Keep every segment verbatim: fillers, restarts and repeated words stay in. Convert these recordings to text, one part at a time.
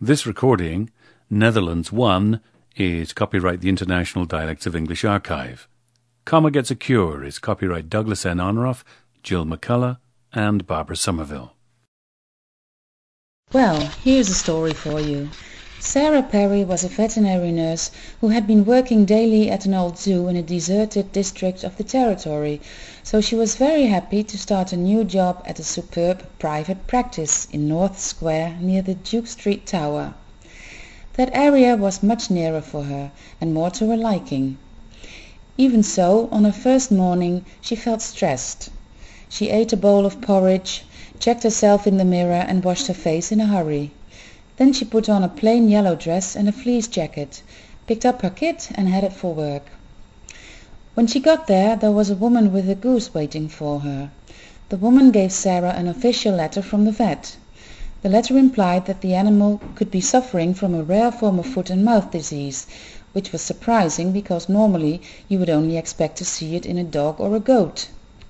This recording, Netherlands one, is copyright the International Dialects of English Archive. Comma Gets a Cure is copyright Douglas N. Onroff, Jill McCullough, and Barbara Somerville. Well, here's a story for you. Sarah Perry was a veterinary nurse who had been working daily at an old zoo in a deserted district of the territory, so she was very happy to start a new job at a superb private practice in North Square near the Duke Street Tower. That area was much nearer for her and more to her liking. Even so, on her first morning she felt stressed. She ate a bowl of porridge, checked herself in the mirror and washed her face in a hurry. Then she put on a plain yellow dress and a fleece jacket, picked up her kit and headed for work. When she got there, there was a woman with a goose waiting for her. The woman gave Sarah an official letter from the vet. The letter implied that the animal could be suffering from a rare form of foot and mouth disease, which was surprising because normally you would only expect to see it in a dog or a goat.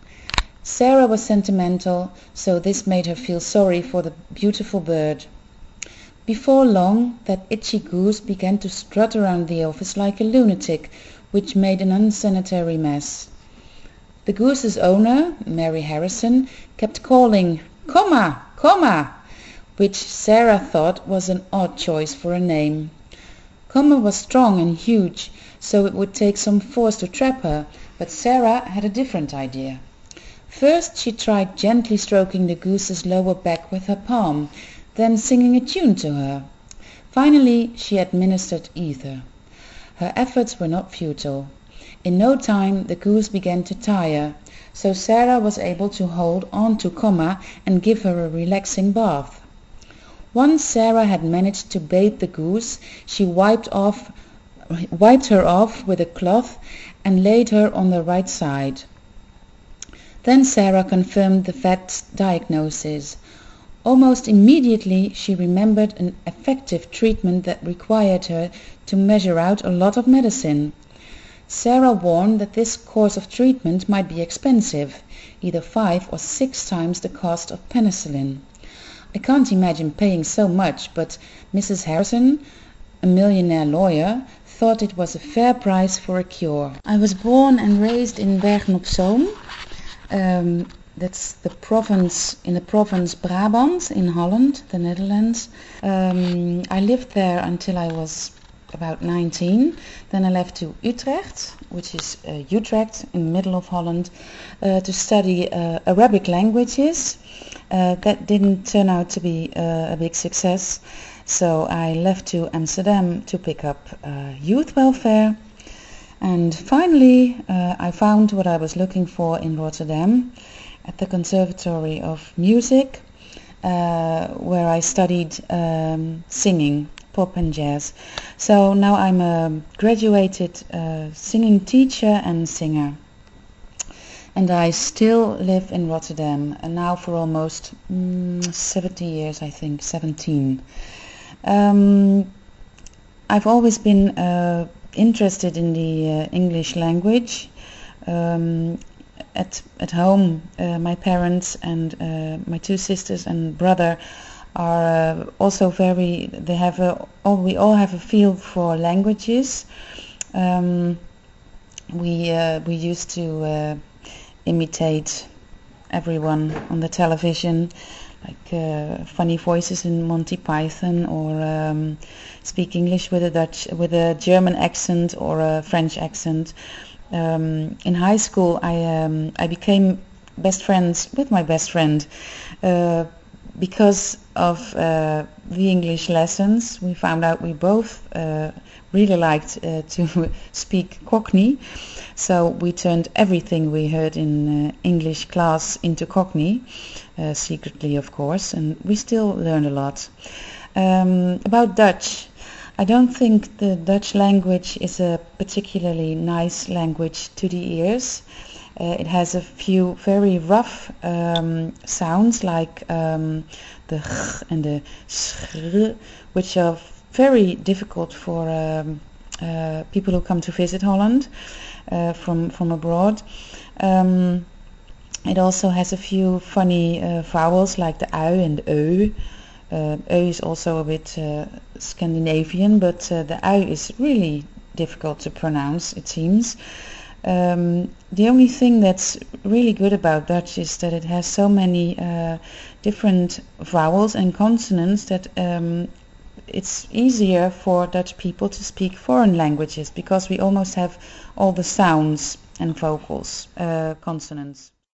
Sarah was sentimental, so this made her feel sorry for the beautiful bird. Before long, that itchy goose began to strut around the office like a lunatic, which made an unsanitary mess. The goose's owner, Mary Harrison, kept calling, "Comma, Comma," which Sarah thought was an odd choice for a name. Comma was strong and huge, so it would take some force to trap her, but Sarah had a different idea. First she tried gently stroking the goose's lower back with her palm, then singing a tune to her. Finally she administered ether. Her efforts were not futile. In no time the goose began to tire, so Sarah was able to hold on to Comma and give her a relaxing bath. Once Sarah had managed to bathe the goose, she wiped off, wiped her off with a cloth and laid her on the right side. Then Sarah confirmed the vet's diagnosis. Almost immediately she remembered an effective treatment that required her to measure out a lot of medicine. Sarah warned that this course of treatment might be expensive, either five or six times the cost of penicillin. I can't imagine paying so much, but Missus Harrison, a millionaire lawyer, thought it was a fair price for a cure. I was born and raised in Bergen-op-Zoom. Um, That's the province, in the province Brabant in Holland, the Netherlands. Um, I lived there until I was about nineteen. Then I left to Utrecht, which is uh, Utrecht in the middle of Holland, uh, to study uh, Arabic languages. Uh, that didn't turn out to be uh, a big success, so I left to Amsterdam to pick up uh, youth welfare. And finally uh, I found what I was looking for in Rotterdam, at the Conservatory of Music, uh, where I studied um, singing, pop and jazz. So now I'm a graduated uh, singing teacher and singer. And I still live in Rotterdam, and now for almost mm, seventy years, I think, seventeen. Um, I've always been uh, interested in the uh, English language. Um, At, at home, uh, my parents and uh, my two sisters and brother are uh, also very, they have a, all, we all have a feel for languages. Um, we, uh, we used to uh, imitate everyone on the television, like uh, funny voices in Monty Python, or um, speak English with a Dutch, with a German accent or a French accent. Um, in high school, I um, I became best friends with my best friend uh, because of uh, the English lessons. We found out we both uh, really liked uh, to speak Cockney, so we turned everything we heard in uh, English class into Cockney, uh, secretly of course, and we still learned a lot. Um, about Dutch. I don't think the Dutch language is a particularly nice language to the ears. Uh, it has a few very rough um, sounds, like um, the ch and the sch, which are very difficult for um, uh, people who come to visit Holland uh, from, from abroad. Um, it also has a few funny uh, vowels, like the ui and the eu. Uh, Ö is also a bit uh, Scandinavian, but uh, the ui is really difficult to pronounce, it seems. Um, the only thing that's really good about Dutch is that it has so many uh, different vowels and consonants that um, it's easier for Dutch people to speak foreign languages, because we almost have all the sounds and vocals, uh, consonants.